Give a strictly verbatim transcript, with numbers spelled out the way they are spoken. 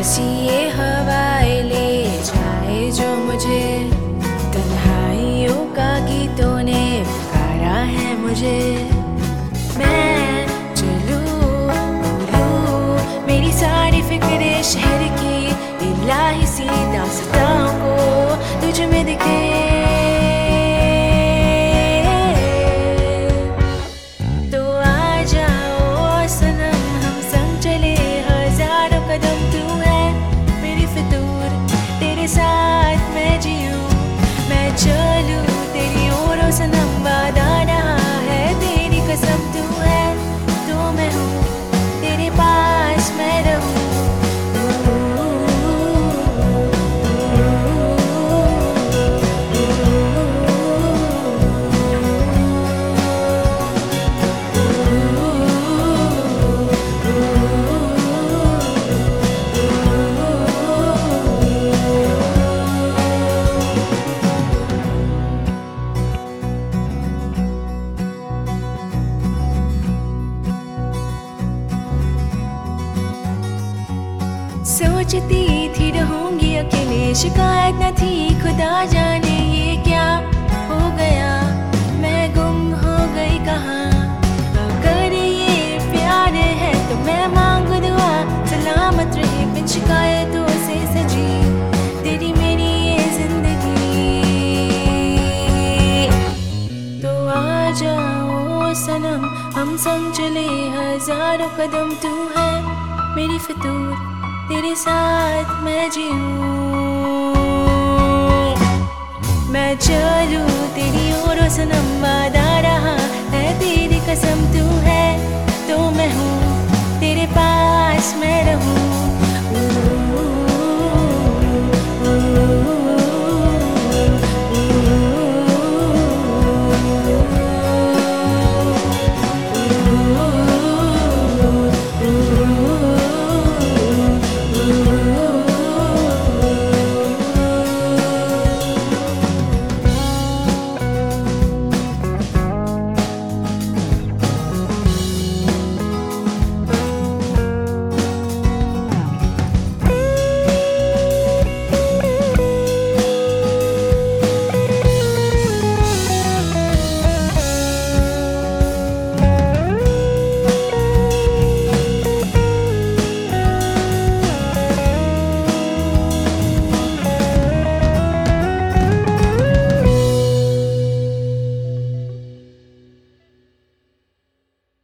सी ये हवाएं ले जाए जो मुझे, तन्हाइयों का गीतों ने पुकारा है मुझे। मैं चलूं भूलूं मेरी सारी फिक्रे शहर की, इलाही सी दास्तां को तुझ में दिखे। तो आ जाओ सनम हम संग चले हजारों कदम, तू है मेरी फितूर तेरे साथ मैं जीऊं, मैं चलूं तेरी ओर सनम, वादा रहा है तेरी कसम। तू है तो मैं हूँ तेरे पास मैं रहूं। सोचती थी रहूंगी अकेले, शिकायत न थी खुदा जाने ये क्या हो गया, मैं गुम हो गई कहाँ। अगर ये प्यार है तो मैं मांगू दुआ, सलामत रहे बिन शिकायतों से सजी तेरी मेरी ये जिंदगी। तो आ जाओ सनम हम संग चले हजारों कदम, तू है मेरी फितूर तेरे साथ मैं जीऊं, मैं चलूं तेरी ओर सनम, वादा रहा